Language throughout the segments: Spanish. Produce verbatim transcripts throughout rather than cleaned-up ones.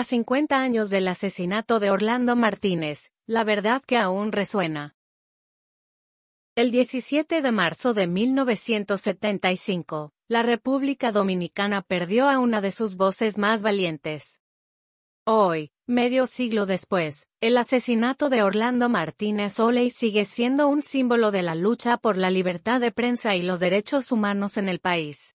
A cincuenta años del asesinato de Orlando Martínez, la verdad que aún resuena. El diecisiete de marzo de mil novecientos setenta y cinco, la República Dominicana perdió a una de sus voces más valientes. Hoy, medio siglo después, el asesinato de Orlando Martínez Oley sigue siendo un símbolo de la lucha por la libertad de prensa y los derechos humanos en el país.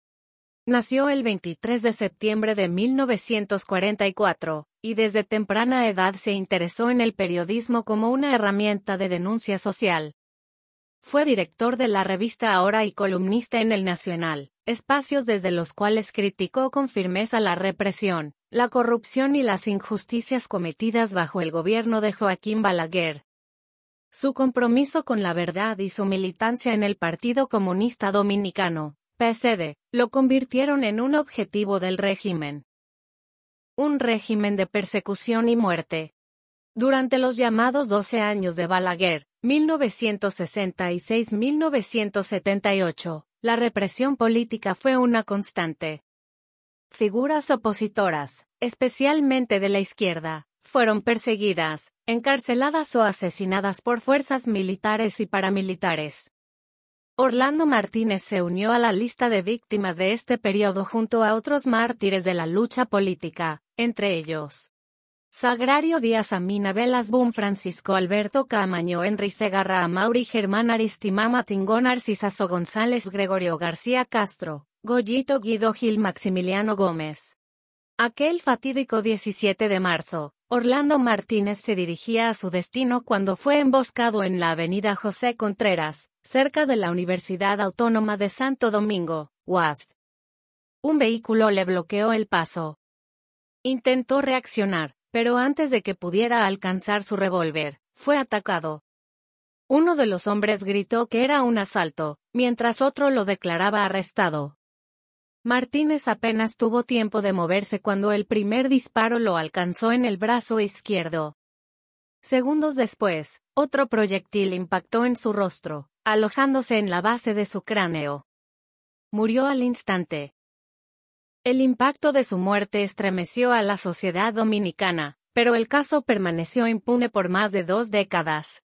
Nació el veintitrés de septiembre de mil novecientos cuarenta y cuatro, y desde temprana edad se interesó en el periodismo como una herramienta de denuncia social. Fue director de la revista Ahora y columnista en El Nacional, espacios desde los cuales criticó con firmeza la represión, la corrupción y las injusticias cometidas bajo el gobierno de Joaquín Balaguer. Su compromiso con la verdad y su militancia en el Partido Comunista Dominicano, P S D, lo convirtieron en un objetivo del régimen. Un régimen de persecución y muerte. Durante los llamados doce años de Balaguer, mil novecientos sesenta y seis a mil novecientos setenta y ocho, la represión política fue una constante. Figuras opositoras, especialmente de la izquierda, fueron perseguidas, encarceladas o asesinadas por fuerzas militares y paramilitares. Orlando Martínez se unió a la lista de víctimas de este periodo junto a otros mártires de la lucha política, entre ellos Sagrario Díaz Amina Velas Boom Francisco Alberto Caamaño Henry Segarra Amaury Germán Aristimama Tingón Narcisazo González Gregorio García Castro, Goyito Guido Gil Maximiliano Gómez. Aquel fatídico diecisiete de marzo, Orlando Martínez se dirigía a su destino cuando fue emboscado en la avenida José Contreras, cerca de la Universidad Autónoma de Santo Domingo, U A S D. Un vehículo le bloqueó el paso. Intentó reaccionar, pero antes de que pudiera alcanzar su revólver, fue atacado. Uno de los hombres gritó que era un asalto, mientras otro lo declaraba arrestado. Martínez apenas tuvo tiempo de moverse cuando el primer disparo lo alcanzó en el brazo izquierdo. Segundos después, otro proyectil impactó en su rostro, alojándose en la base de su cráneo. Murió al instante. El impacto de su muerte estremeció a la sociedad dominicana, pero el caso permaneció impune por más de dos décadas.